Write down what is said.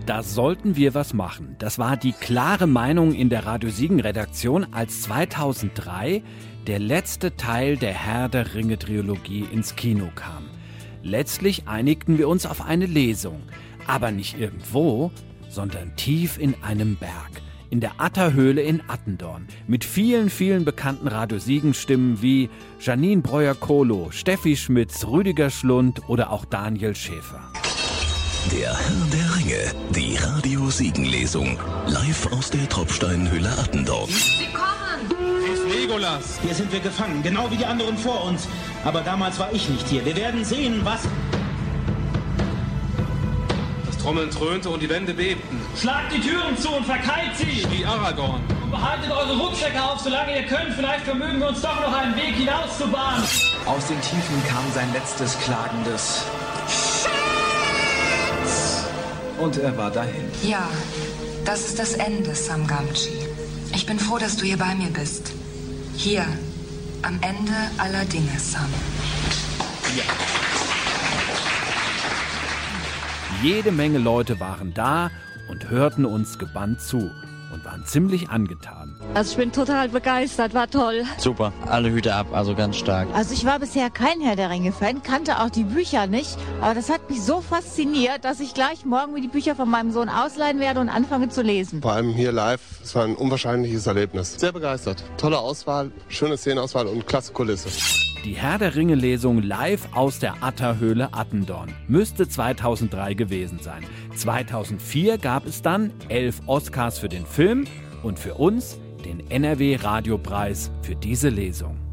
Da sollten wir was machen. Das war die klare Meinung in der Radio Siegen-Redaktion, als 2003 der letzte Teil der Herr der Ringe-Trilogie ins Kino kam. Letztlich einigten wir uns auf eine Lesung. Aber nicht irgendwo, sondern tief in einem Berg. In der Atterhöhle in Attendorn. Mit vielen, vielen bekannten Radio Siegen-Stimmen wie Janine Breuer-Kohlo, Steffi Schmitz, Rüdiger Schlund oder auch Daniel Schäfer. Der Herr der Ringe, die Radio Siegen-Lesung. Live aus der Tropfsteinhöhle Attendorn. Sie kommen! Ist Legolas! Hier sind wir gefangen, genau wie die anderen vor uns. Aber damals war ich nicht hier. Wir werden sehen, was... Das Trommeln dröhnte und die Wände bebten. Schlagt die Türen zu und verkeilt sie! Wie Aragorn. Und behaltet eure Rucksäcke auf, solange ihr könnt. Vielleicht vermögen wir uns doch noch einen Weg hinaus zu bahnen. Aus den Tiefen kam sein letztes klagendes... Und er war dahin. Ja, das ist das Ende, Sam Gamgee. Ich bin froh, dass du hier bei mir bist. Hier, am Ende aller Dinge, Sam. Ja. Jede Menge Leute waren da und hörten uns gebannt zu und waren ziemlich angetan. Also ich bin total begeistert, war toll. Super, alle Hüte ab, also ganz stark. Also ich war bisher kein Herr der Ringe-Fan, kannte auch die Bücher nicht, aber das hat mich so fasziniert, dass ich gleich morgen mir die Bücher von meinem Sohn ausleihen werde und anfange zu lesen. Vor allem hier live, es war ein unwahrscheinliches Erlebnis. Sehr begeistert, tolle Auswahl, schöne Szenenauswahl und klasse Kulisse. Die Herr der Ringe-Lesung live aus der Atterhöhle Attendorn müsste 2003 gewesen sein. 2004 gab es dann 11 Oscars für den Film und für uns den NRW-Radiopreis für diese Lesung.